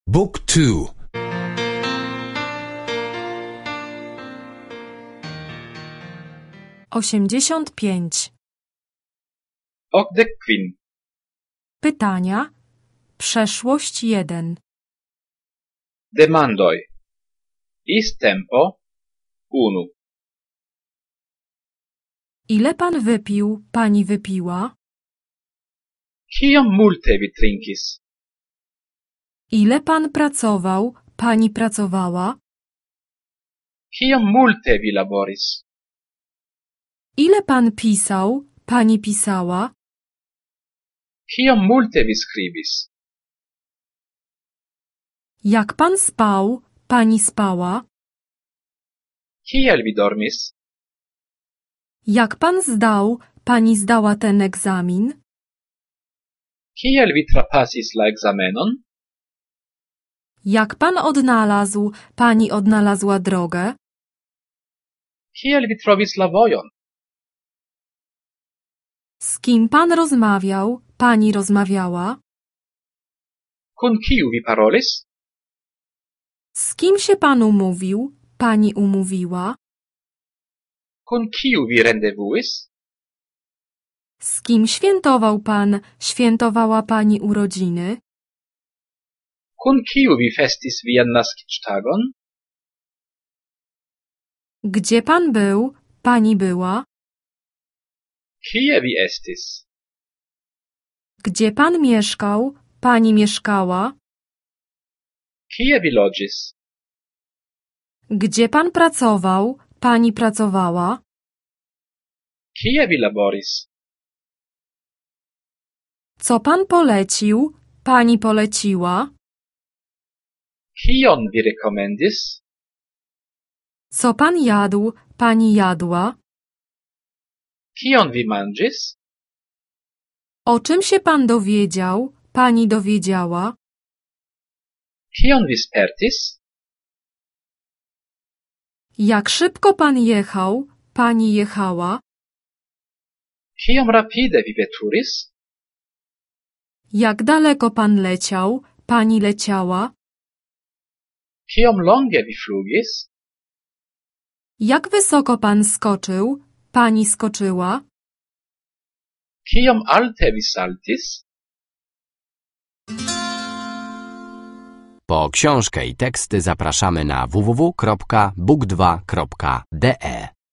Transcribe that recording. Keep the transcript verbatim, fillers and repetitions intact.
Book two. Osiemdziesiąt pięć. Okdek kvin. Pytania. Przeszłość jeden. Demandoj. Is tempo unu. Ile pan wypił, pani wypiła? Kiom multe vi trinkis? Ile pan pracował, pani pracowała? Kiom multe vi laboris? Ile pan pisał, pani pisała? Kiom multe vi skribis? Jak pan spał, pani spała? Kiel vi dormis? Jak pan zdał, pani zdała ten egzamin? Kiel vi trapasis la ekzamenon? Jak pan odnalazł, pani odnalazła drogę? Kiel vi trovis la vojon? Z kim pan rozmawiał, pani rozmawiała? Kun kiu vi parolis? Z kim się pan umówił, pani umówiła? Kun kiu vi rendevuis? Z kim świętował pan, świętowała pani urodziny? Kun kiu vi festis vian naskiĝtagon? Gdzie pan był, pani była? Kie vi estis? Gdzie pan mieszkał, pani mieszkała? Kie vi loĝis? Gdzie pan pracował, pani pracowała? Kie vi laboris? Co pan polecił, pani poleciła? Kion vi rekomendis? Co pan jadł, pani jadła? Kion vi manĝis? O czym się pan dowiedział, pani dowiedziała? Kion vi spertis? Jak szybko pan jechał, pani jechała? Kiom rapide vi veturis? Jak daleko pan leciał, pani leciała? Kiom longe vi flugis? Jak wysoko pan skoczył, pani skoczyła? Kiom alte vi saltis? Po książkę i teksty zapraszamy na w w w kropka book dwa kropka d e.